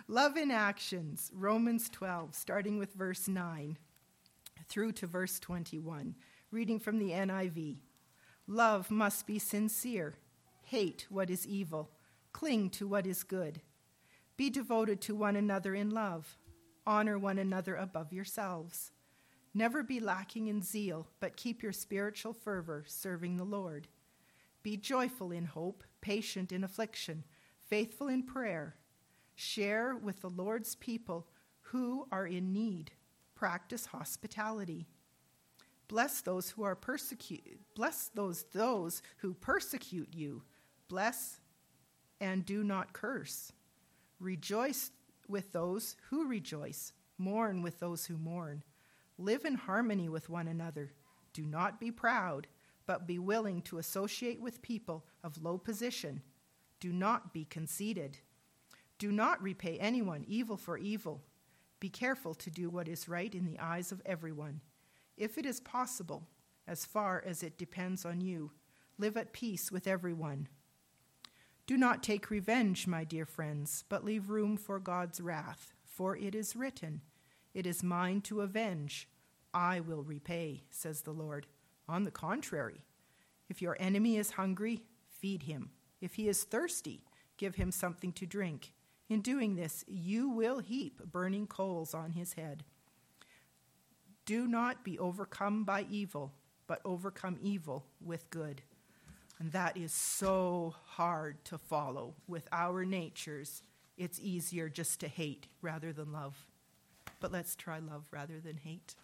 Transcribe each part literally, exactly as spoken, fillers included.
Love in actions, Romans twelve, starting with verse nine through to verse twenty-one, reading from the N I V. Love must be sincere. Hate what is evil. Cling to what is good. Be devoted to one another in love. Honor one another above yourselves. Never be lacking in zeal, but keep your spiritual fervor serving the Lord. Be joyful in hope, patient in affliction, faithful in prayer. Share with the Lord's people who are in need. Practice hospitality. Bless those who are persecuted. Bless those those who persecute you. Bless and do not curse. Rejoice with those who rejoice. Mourn with those who mourn. Live in harmony with one another. Do not be proud, but be willing to associate with people of low position. Do not be conceited. Do not repay anyone evil for evil. Be careful to do what is right in the eyes of everyone. If it is possible, as far as it depends on you, live at peace with everyone. Do not take revenge, my dear friends, but leave room for God's wrath, for it is written, "It is mine to avenge. I will repay," says the Lord. On the contrary, if your enemy is hungry, feed him. If he is thirsty, give him something to drink. In doing this, you will heap burning coals on his head. Do not be overcome by evil, but overcome evil with good. And that is so hard to follow. With our natures, it's easier just to hate rather than love. But let's try love rather than hate.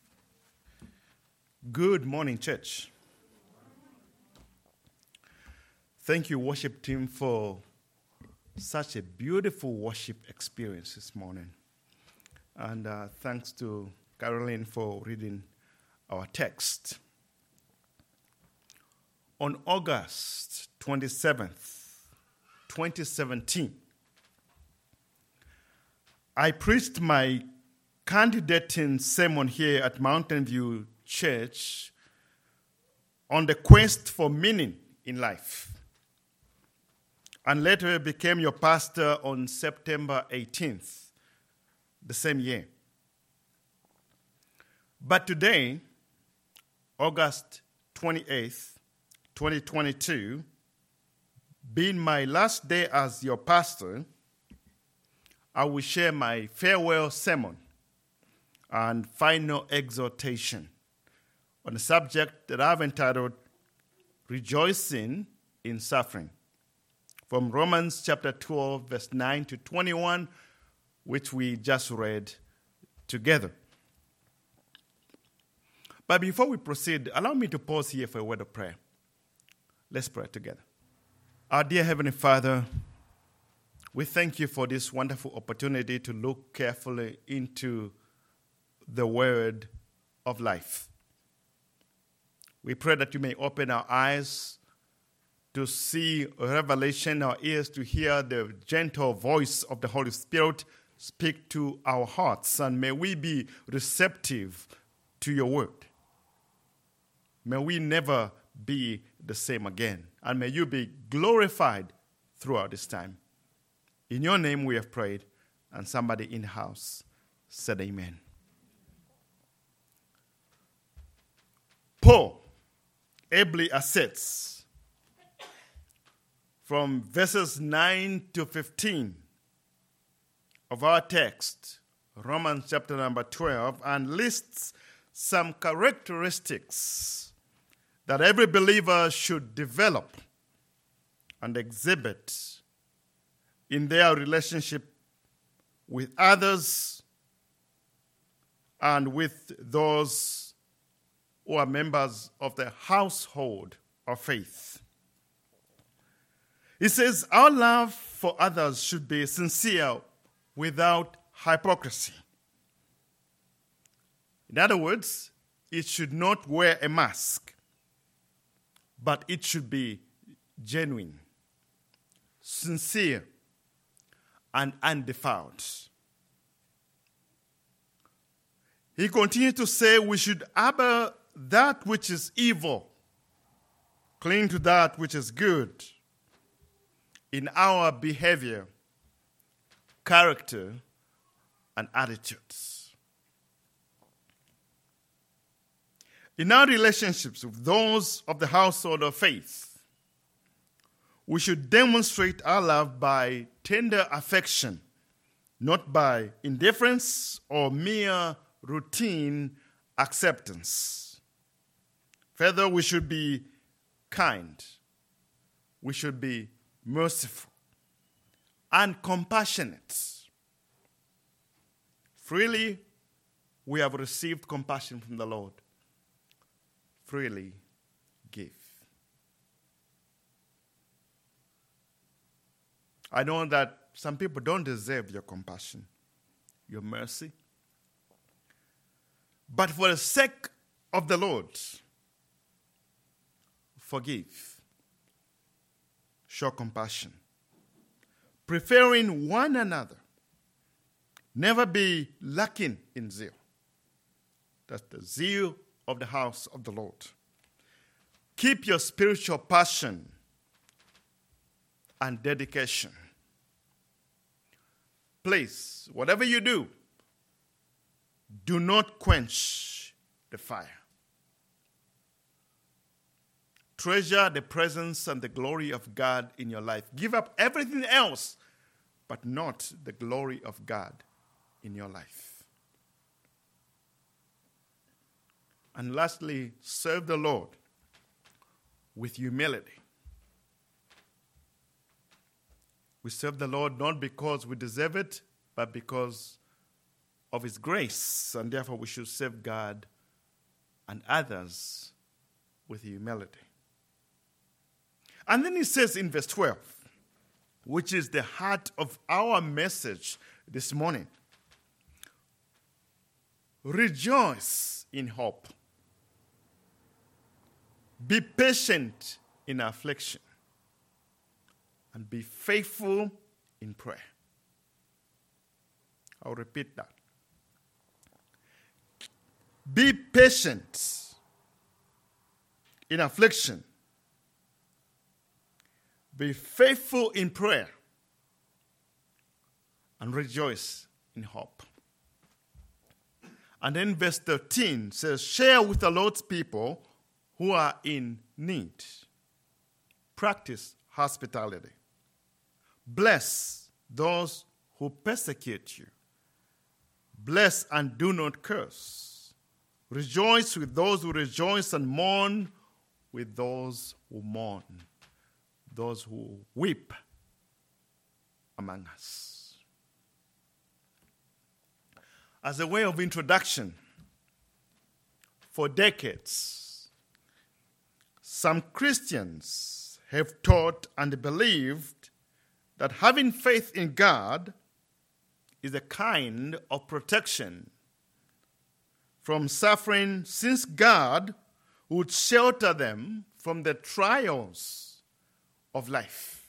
Good morning, church. Thank you, worship team, for such a beautiful worship experience this morning. And uh, thanks to Caroline for reading our text. On August twenty-seventh, twenty seventeen, I preached my candidating sermon here at Mountain View Church on the quest for meaning in life, and later became your pastor on September eighteenth, the same year. But today, August twenty-eighth, twenty twenty-two, being my last day as your pastor, I will share my farewell sermon and final exhortation on a subject that I've entitled Rejoicing in Suffering, from Romans chapter twelve, verse nine to twenty-one, which we just read together. But before we proceed, allow me to pause here for a word of prayer. Let's pray together. Our dear Heavenly Father, we thank you for this wonderful opportunity to look carefully into the word of life. We pray that you may open our eyes to see revelation, our ears to hear the gentle voice of the Holy Spirit speak to our hearts, and may we be receptive to your word. May we never be the same again, and may you be glorified throughout this time. In your name we have prayed, and somebody in the house said amen. Paul ably asserts from verses nine to fifteen of our text, Romans chapter number twelve, and lists some characteristics that every believer should develop and exhibit in their relationship with others and with those who are members of the household of faith. He says, our love for others should be sincere without hypocrisy. In other words, it should not wear a mask, but it should be genuine, sincere, and undefiled. He continues to say we should abhor that which is evil, cling to that which is good in our behavior character, and attitudes. In our relationships with those of the household of faith, we should demonstrate our love by tender affection, not by indifference or mere routine acceptance. Further, we should be kind. We should be merciful and compassionate. Freely, we have received compassion from the Lord. Freely give. I know that some people don't deserve your compassion, your mercy. But for the sake of the Lord, forgive. Show compassion. Preferring one another. Never be lacking in zeal. That's the zeal of the house of the Lord. Keep your spiritual passion and dedication. Please, whatever you do, do not quench the fire. Treasure the presence and the glory of God in your life. Give up everything else, but not the glory of God in your life. And lastly, serve the Lord with humility. We serve the Lord not because we deserve it, but because of His grace. And therefore we should serve God and others with humility. And then He says in verse twelve, which is the heart of our message this morning, rejoice in hope. Be patient in affliction. And be faithful in prayer. I'll repeat that. Be patient in affliction. Be faithful in prayer. And rejoice in hope. And then verse thirteen says, share with the Lord's people who are in need. Practice hospitality. Bless those who persecute you. Bless and do not curse. Rejoice with those who rejoice and mourn with those who mourn. Those who weep among us. As a way of introduction, for decades, some Christians have taught and believed that having faith in God is a kind of protection from suffering, since God would shelter them from the trials of life.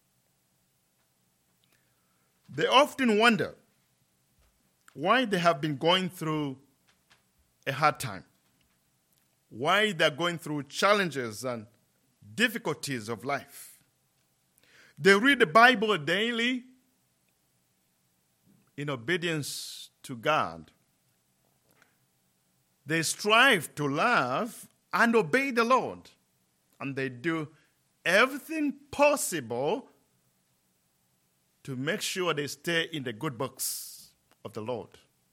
They often wonder why they have been going through a hard time, why they're going through challenges and difficulties of life. They read the Bible daily in obedience to God. They strive to love and obey the Lord, and they do everything possible to make sure they stay in the good books of the Lord.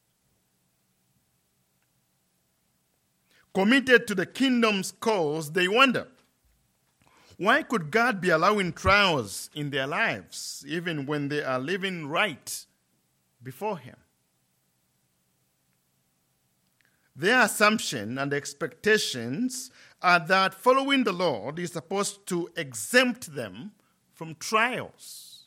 Committed to the kingdom's cause, they wonder, why could God be allowing trials in their lives, even when they are living right before Him? Their assumption and expectations are that following the Lord is supposed to exempt them from trials,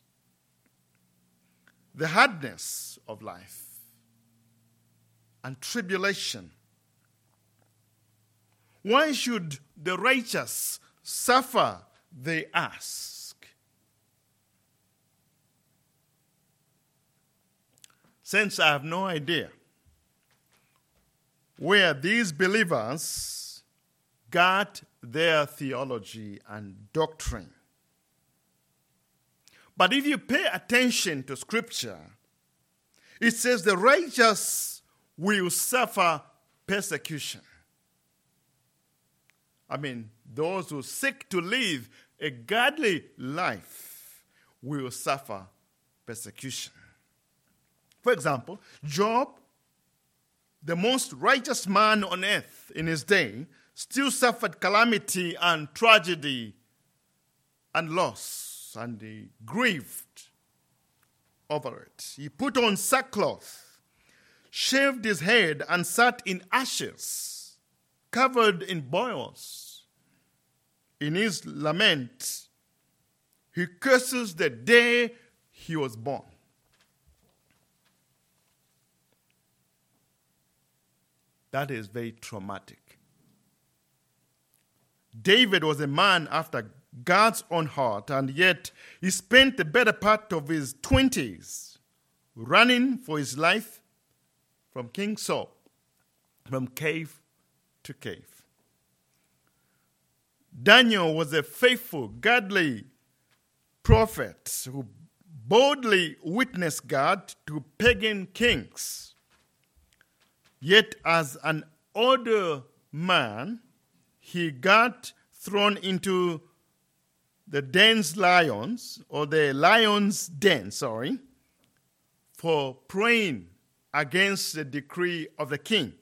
the hardness of life, and tribulation. Why should the righteous suffer, they ask? Since I have no idea where these believers got their theology and doctrine. But if you pay attention to Scripture, It says the righteous will suffer persecution. I mean, those who seek to live a godly life will suffer persecution. For example, Job, the most righteous man on earth in his day, still suffered calamity and tragedy and loss, and he grieved over it. He put on sackcloth, shaved his head, and sat in ashes, covered in boils. In his lament, he curses the day he was born. That is very traumatic. David was a man after God's own heart, and yet he spent the better part of his twenties running for his life from King Saul, from cave to cave. Daniel was a faithful, godly prophet who boldly witnessed God to pagan kings. Yet as an older man, he got thrown into the den's lions, or the lion's den, sorry, for praying against the decree of the king.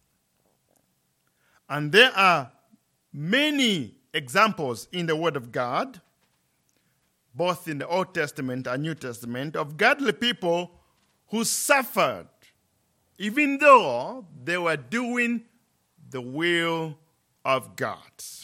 And there are many examples in the Word of God, both in the Old Testament and New Testament, of godly people who suffered, even though they were doing the will of God.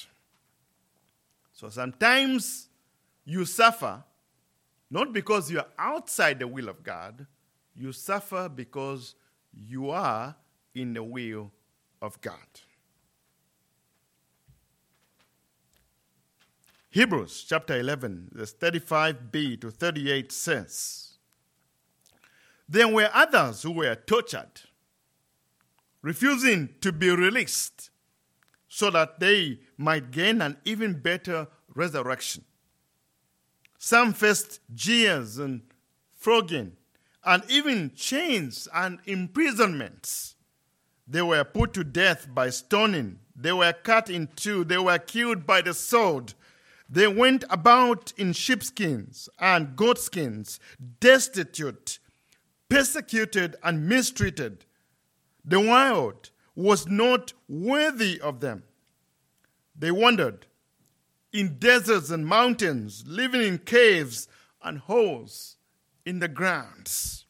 So sometimes you suffer not because you are outside the will of God, you suffer because you are in the will of God. Hebrews chapter eleven, verse thirty-five b to thirty-eight says, "There were others who were tortured, refusing to be released, so that they might gain an even better resurrection. Some faced jeers and flogging, and even chains and imprisonments. They were put to death by stoning. They were cut in two. They were killed by the sword. They went about in sheepskins and goatskins, destitute, persecuted, and mistreated. The world was not worthy of them. They wandered in deserts and mountains, living in caves and holes in the grounds."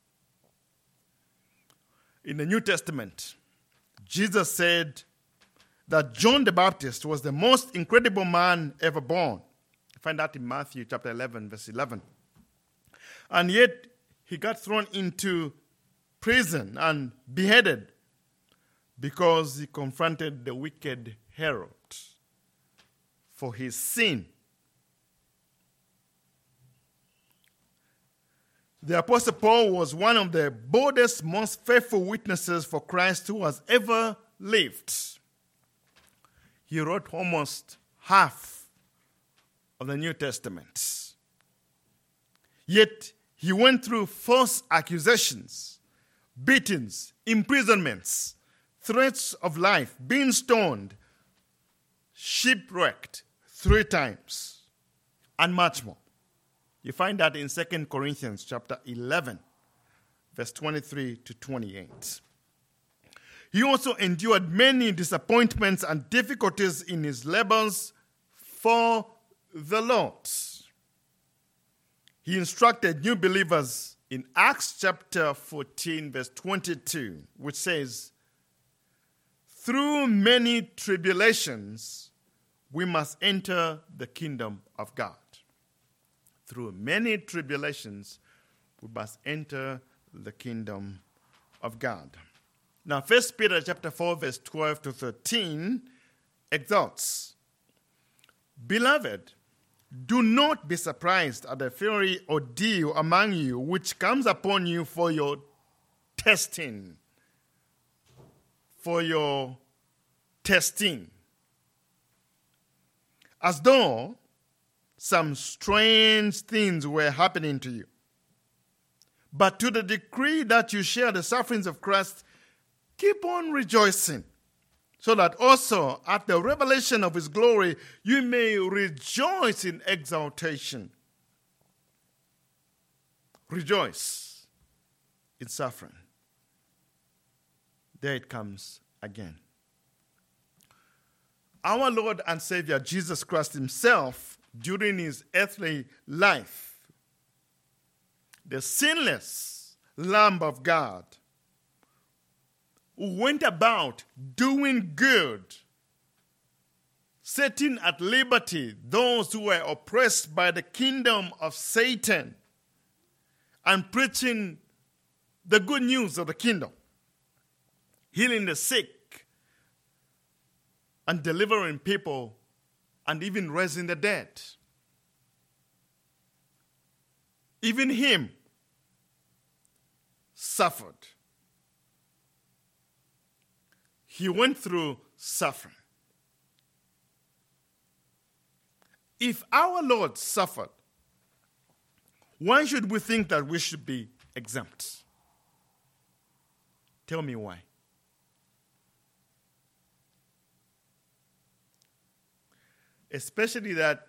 In the New Testament, Jesus said that John the Baptist was the most incredible man ever born. You find that in Matthew chapter eleven, verse eleven. And yet, he got thrown into prison and beheaded because he confronted the wicked Herod for his sin. The Apostle Paul was one of the boldest, most faithful witnesses for Christ who has ever lived. He wrote almost half of the New Testament. Yet, he went through false accusations, beatings, imprisonments, threats of life, being stoned, shipwrecked three times, and much more. You find that in Second Corinthians chapter eleven, verse twenty-three to twenty-eight. He also endured many disappointments and difficulties in his labors for the Lord. He instructed new believers in Acts chapter fourteen, verse twenty-two, which says, "Through many tribulations, we must enter the kingdom of God." Through many tribulations, we must enter the kingdom of God. Now, First Peter chapter four, verse twelve to thirteen exhorts, "Beloved, do not be surprised at the fiery ordeal among you which comes upon you for your testing." For your testing. As though some strange things were happening to you. But to the degree that you share the sufferings of Christ, keep on rejoicing, so that also at the revelation of his glory you may rejoice in exaltation. Rejoice in suffering. There it comes again. Our Lord and Savior Jesus Christ himself, during his earthly life, the sinless Lamb of God, who went about doing good, setting at liberty those who were oppressed by the kingdom of Satan, and preaching the good news of the kingdom, healing the sick, and delivering people, and even raising the dead. Even him suffered. He went through suffering. If our Lord suffered, why should we think that we should be exempt? Tell me why. Especially that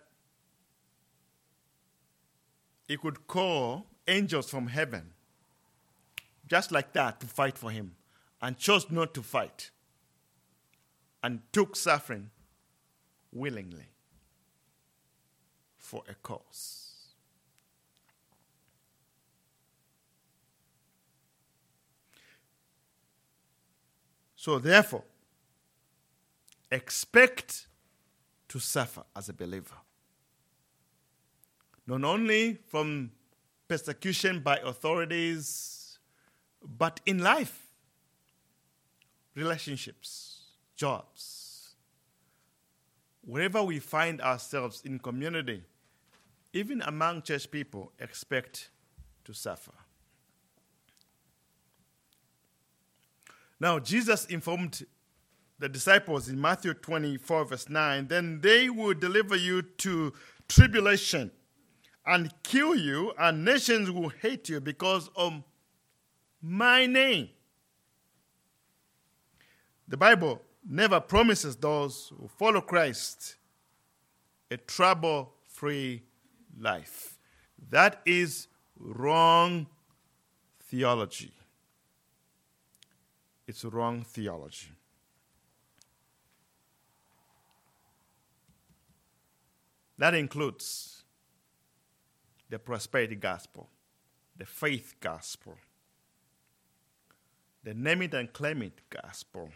he could call angels from heaven just like that to fight for him, and chose not to fight, and took suffering willingly for a cause. So therefore, expect to suffer as a believer. Not only from persecution by authorities, but in life, relationships, jobs, wherever we find ourselves in community, even among church people, expect to suffer. Now, Jesus informed the disciples in Matthew twenty-four, verse nine, then they will deliver you to tribulation and kill you, and nations will hate you because of my name. The Bible never promises those who follow Christ a trouble-free life. That is wrong theology. It's wrong theology. That includes the prosperity gospel, the faith gospel, the name it and claim it gospel.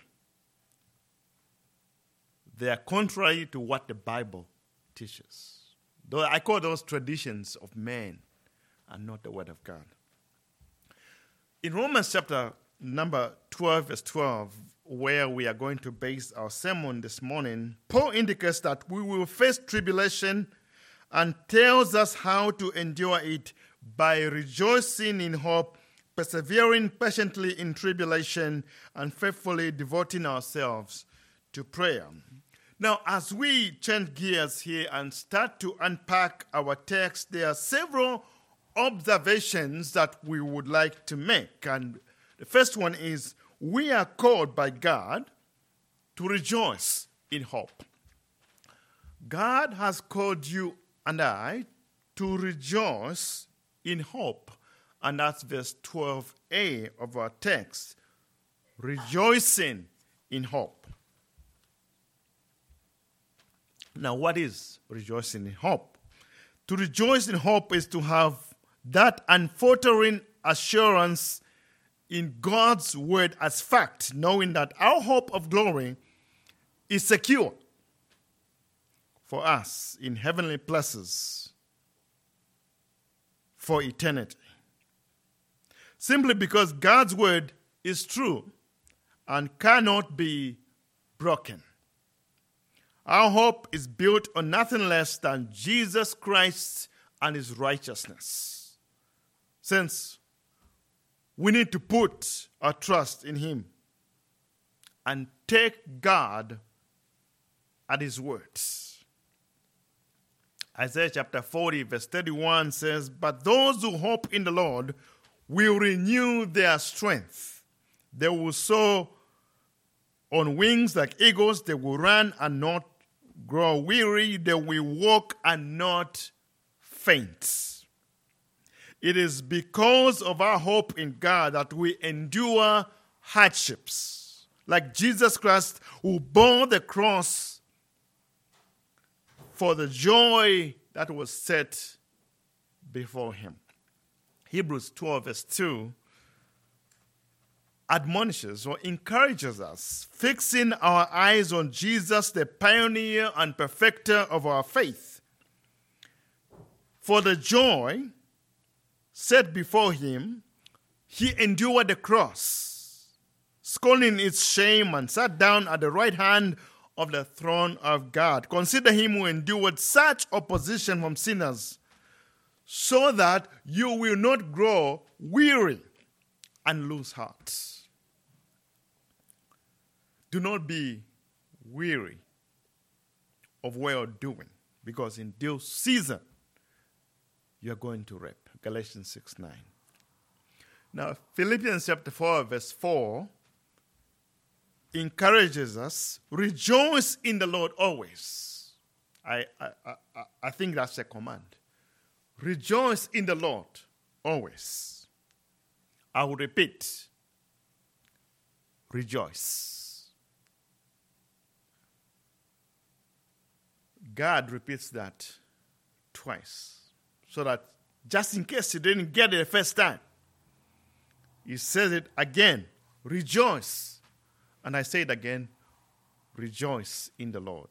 They are contrary to what the Bible teaches. Though I call those traditions of men and not the word of God. In Romans chapter number twelve, verse twelve, where we are going to base our sermon this morning, Paul indicates that we will face tribulation and tells us how to endure it by rejoicing in hope, persevering patiently in tribulation, and faithfully devoting ourselves to prayer. Now, as we change gears here and start to unpack our text, there are several observations that we would like to make. And the first one is, we are called by God to rejoice in hope. God has called you and I to rejoice in hope. And that's verse twelve a of our text. Rejoicing in hope. Now, what is rejoicing in hope? To rejoice in hope is to have that unfaltering assurance in God's word as fact, knowing that our hope of glory is secure for us in heavenly places for eternity. Simply because God's word is true and cannot be broken. Our hope is built on nothing less than Jesus Christ and his righteousness. Since we need to put our trust in him and take God at his words. Isaiah chapter forty, verse thirty-one says, but those who hope in the Lord will renew their strength. They will soar on wings like eagles. They will run and not grow weary. They will walk and not faint. It is because of our hope in God that we endure hardships, like Jesus Christ, who bore the cross for the joy that was set before him. Hebrews twelve verse two admonishes or encourages us, fixing our eyes on Jesus, the pioneer and perfecter of our faith. For the joy set before him, he endured the cross, scorning its shame, and sat down at the right hand of the throne of God. Consider him who endured such opposition from sinners, so that you will not grow weary and lose heart. Do not be weary of well doing, because in due season you are going to reap. Galatians six nine. Now, Philippians chapter four, verse four encourages us, rejoice in the Lord always. I, I, I, I think that's a command. Rejoice in the Lord always. I will repeat, rejoice. God repeats that twice, so that just in case you didn't get it the first time, he says it again, rejoice. And I say it again, rejoice in the Lord.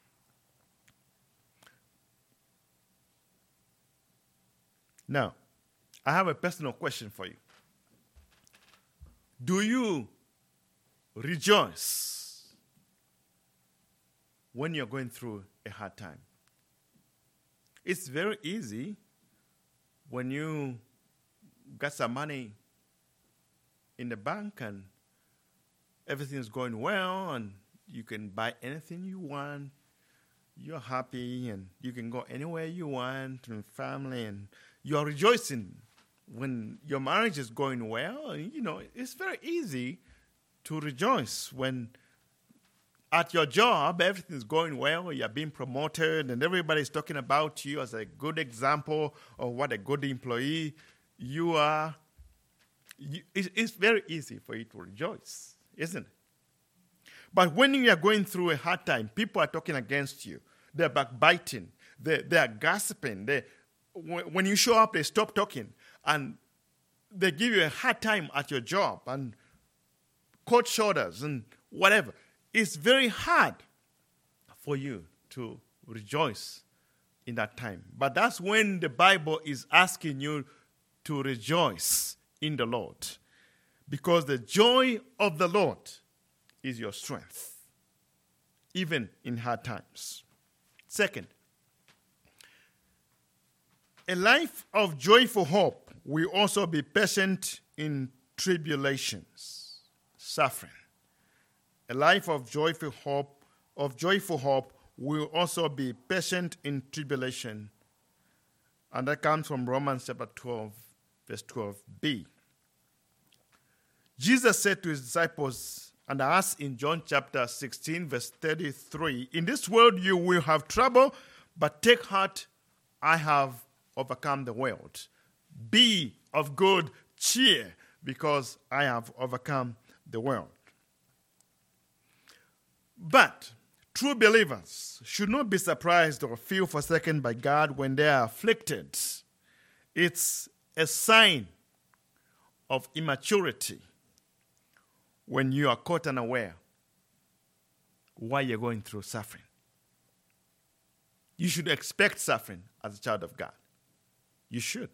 Now, I have a personal question for you. Do you rejoice when you're going through a hard time? It's very easy when you got some money in the bank and everything's going well and you can buy anything you want. You're happy and you can go anywhere you want with family, and you're rejoicing when your marriage is going well. You know, it's very easy to rejoice when at your job everything's going well, you're being promoted, and everybody's talking about you as a good example of what a good employee you are. You, it's, it's very easy for you to rejoice, isn't it? But when you are going through a hard time, people are talking against you. They're backbiting. They, they are gossiping. They, when you show up, they stop talking. And they give you a hard time at your job and cold shoulders and whatever. It's very hard for you to rejoice in that time. But that's when the Bible is asking you to rejoice in the Lord, because the joy of the Lord is your strength, even in hard times. Second, a life of joyful hope will also be patient in tribulations, suffering. A life of joyful hope, of joyful hope will also be patient in tribulation. And that comes from Romans chapter twelve, verse twelve b. Jesus said to his disciples, and asked in John chapter sixteen, verse thirty-three, in this world you will have trouble, but take heart, I have overcome the world. Be of good cheer, because I have overcome the world. But true believers should not be surprised or feel forsaken by God when they are afflicted. It's a sign of immaturity when you are caught unaware why you're going through suffering. You should expect suffering as a child of God. You should.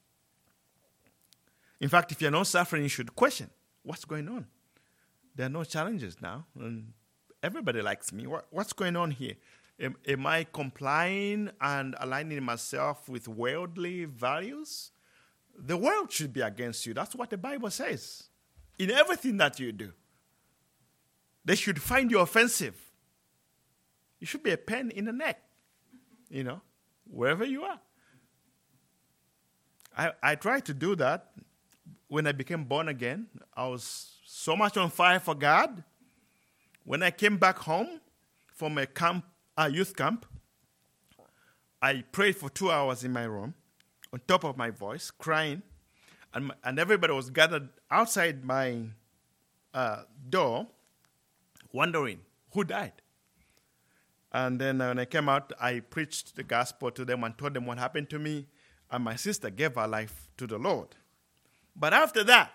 In fact, if you're not suffering, you should question what's going on. There are no challenges now, and everybody likes me. What, what's going on here? Am, am I complying and aligning myself with worldly values? The world should be against you. That's what the Bible says. In everything that you do, they should find you offensive. You should be a pain in the neck, you know, wherever you are. I, I try to do that, when I became born again, I was so much on fire for God. When I came back home from a camp, a youth camp, I prayed for two hours in my room, on top of my voice, crying, and, my, and everybody was gathered outside my uh, door, wondering who died. And then uh, when I came out, I preached the gospel to them and told them what happened to me, and my sister gave her life to the Lord. But after that,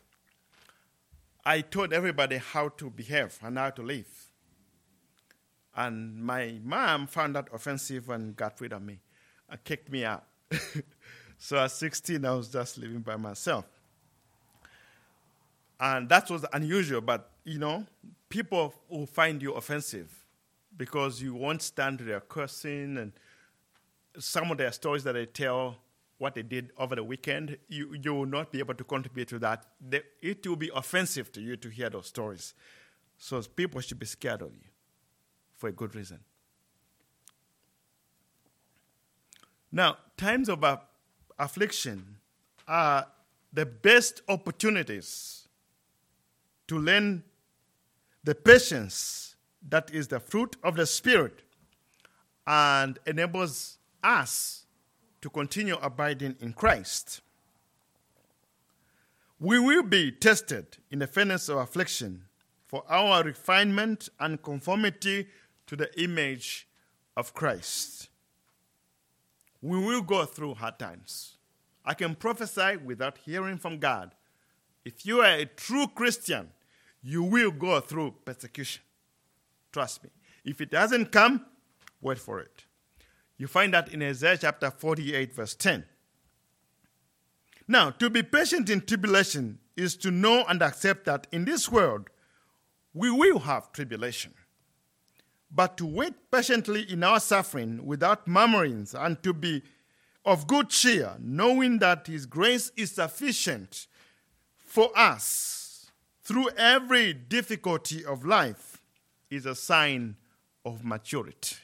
I told everybody how to behave and how to live. And my mom found that offensive and got rid of me and kicked me out. So at sixteen, I was just living by myself. And that was unusual, but, you know, people will find you offensive because you won't stand there cursing, and some of their stories that they tell, what they did over the weekend, you, you will not be able to contribute to that. They, it will be offensive to you to hear those stories. So people should be scared of you for a good reason. Now, times of uh, affliction are the best opportunities to learn the patience that is the fruit of the Spirit and enables us to continue abiding in Christ. We will be tested in the furnace of affliction for our refinement and conformity to the image of Christ. We will go through hard times. I can prophesy without hearing from God. If you are a true Christian, you will go through persecution. Trust me. If it doesn't come, wait for it. You find that in Isaiah chapter forty-eight, verse ten. Now, to be patient in tribulation is to know and accept that in this world we will have tribulation. But to wait patiently in our suffering without murmurings, and to be of good cheer, knowing that His grace is sufficient for us through every difficulty of life, is a sign of maturity.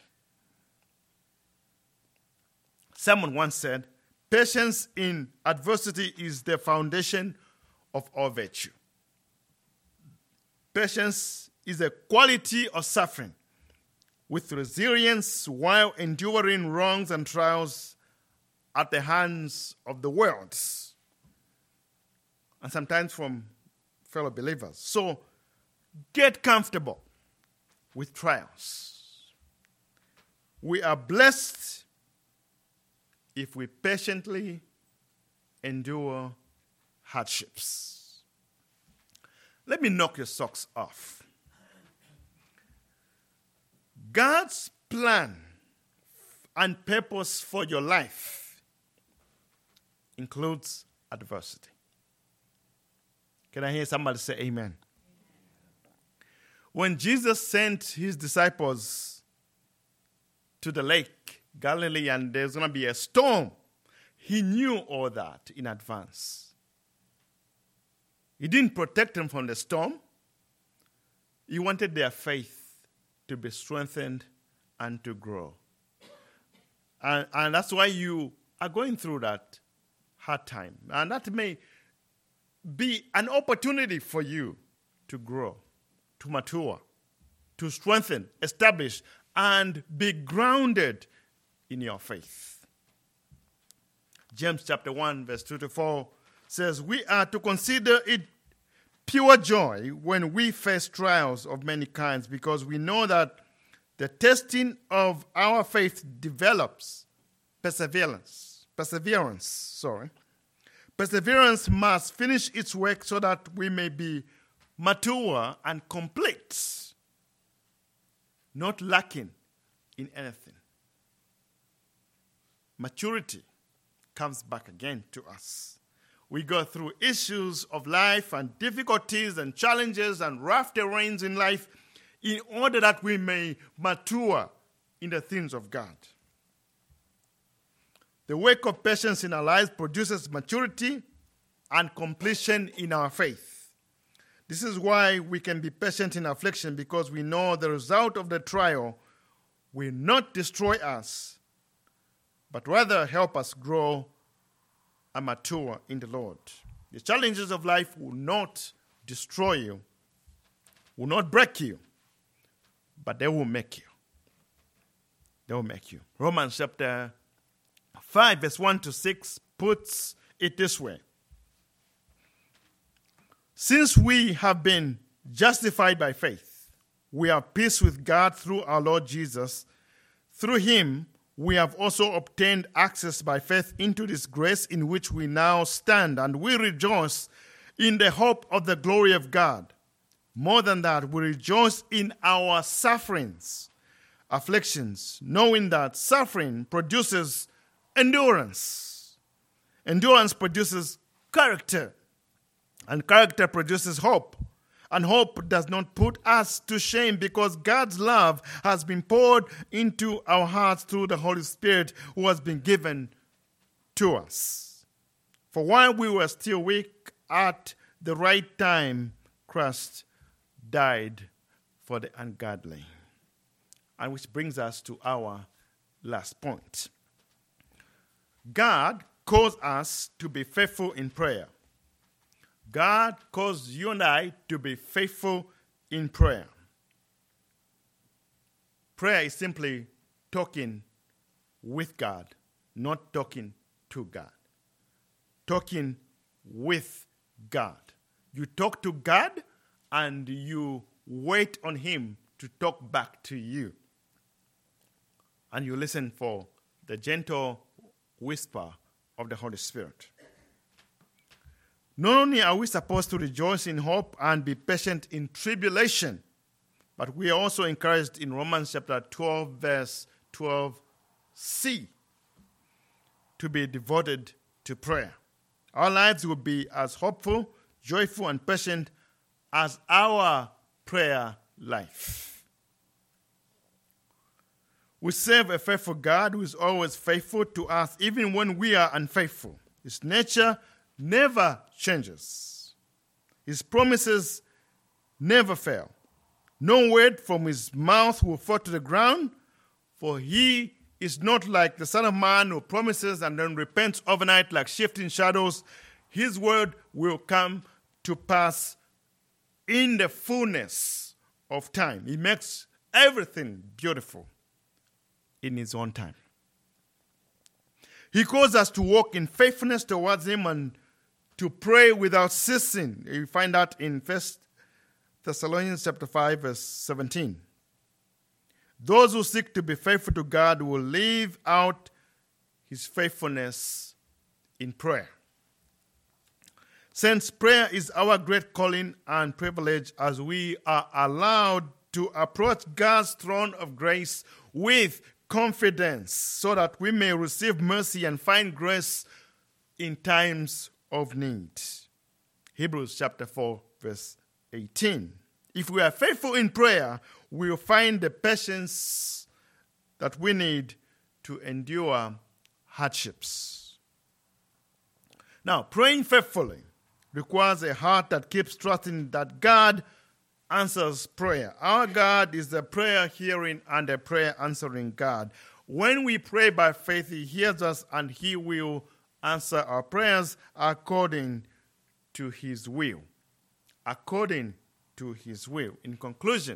Someone once said, patience in adversity is the foundation of all virtue. Patience is a quality of suffering with resilience while enduring wrongs and trials at the hands of the world and sometimes from fellow believers. So get comfortable with trials. We are blessed if we patiently endure hardships. Let me knock your socks off. God's plan and purpose for your life includes adversity. Can I hear somebody say amen? When Jesus sent his disciples to the lake, Galilee, and there's going to be a storm, he knew all that in advance. He didn't protect them from the storm. He wanted their faith to be strengthened and to grow. And, and that's why you are going through that hard time. And that may be an opportunity for you to grow, to mature, to strengthen, establish, and be grounded in your faith. James chapter one, verse two to four says, we are to consider it pure joy when we face trials of many kinds, because we know that the testing of our faith develops perseverance. Perseverance, sorry. Perseverance must finish its work so that we may be mature and complete, not lacking in anything. Maturity comes back again to us. We go through issues of life and difficulties and challenges and rough terrains in life in order that we may mature in the things of God. The work of patience in our lives produces maturity and completion in our faith. This is why we can be patient in affliction, because we know the result of the trial will not destroy us, but rather help us grow and mature in the Lord. The challenges of life will not destroy you, will not break you, but they will make you. They will make you. Romans chapter five, verse one to six puts it this way. Since we have been justified by faith, we have peace with God through our Lord Jesus. Through him, we have also obtained access by faith into this grace in which we now stand, and we rejoice in the hope of the glory of God. More than that, we rejoice in our sufferings, afflictions, knowing that suffering produces endurance. Endurance produces character, and character produces hope. And hope does not put us to shame, because God's love has been poured into our hearts through the Holy Spirit who has been given to us. For while we were still weak, at the right time, Christ died for the ungodly. And which brings us to our last point. God calls us to be faithful in prayer. God calls you and I to be faithful in prayer. Prayer is simply talking with God, not talking to God. Talking with God. You talk to God and you wait on him to talk back to you. And you listen for the gentle whisper of the Holy Spirit. Not only are we supposed to rejoice in hope and be patient in tribulation, but we are also encouraged in Romans chapter twelve, verse twelve c, to be devoted to prayer. Our lives will be as hopeful, joyful, and patient as our prayer life. We serve a faithful God who is always faithful to us, even when we are unfaithful. His nature never changes. His promises never fail. No word from his mouth will fall to the ground, for he is not like the Son of Man who promises and then repents overnight like shifting shadows. His word will come to pass in the fullness of time. He makes everything beautiful in his own time. He calls us to walk in faithfulness towards him and to pray without ceasing. You find that in First Thessalonians chapter five, verse seventeen. Those who seek to be faithful to God will live out his faithfulness in prayer. Since prayer is our great calling and privilege, as we are allowed to approach God's throne of grace with confidence, so that we may receive mercy and find grace in times of need. Hebrews chapter four, verse eighteen. If we are faithful in prayer, we will find the patience that we need to endure hardships. Now, praying faithfully requires a heart that keeps trusting that God answers prayer. Our God is a prayer hearing and a prayer answering God. When we pray by faith, he hears us and he will answer our prayers according to his will. According to his will. In conclusion,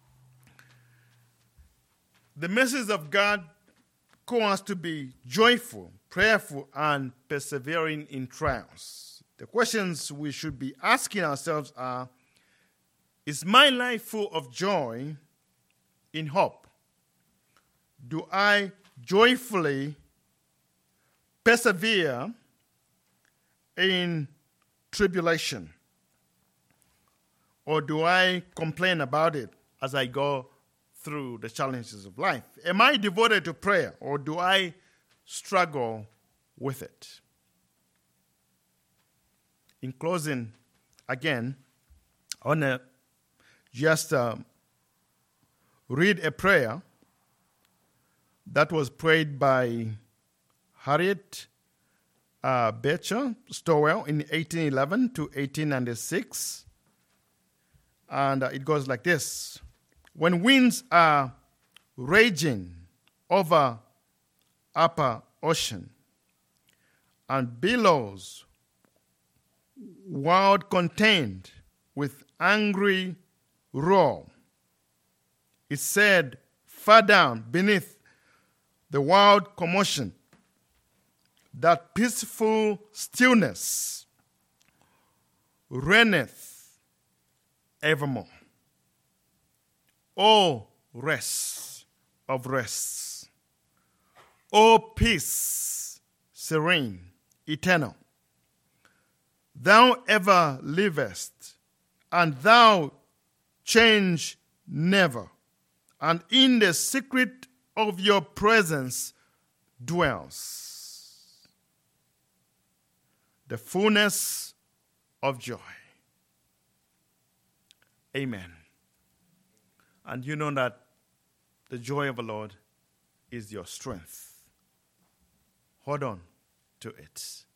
the message of God calls us to be joyful, prayerful, and persevering in trials. The questions we should be asking ourselves are, is my life full of joy in hope? Do I joyfully persevere in tribulation? Or do I complain about it as I go through the challenges of life? Am I devoted to prayer, or do I struggle with it? In closing, again, I want to just uh, read a prayer that was prayed by Harriet uh, Beecher Stowell in eighteen eleven to eighteen ninety-six. And uh, it goes like this. When winds are raging over upper ocean and billows world contained with angry roar. It said, far down beneath the wild commotion, that peaceful stillness reigneth evermore. O rest of rests, O peace serene, eternal, thou ever livest, and thou change never, and in the secret of your presence dwells the fullness of joy. Amen. And you know that the joy of the Lord is your strength. Hold on to it.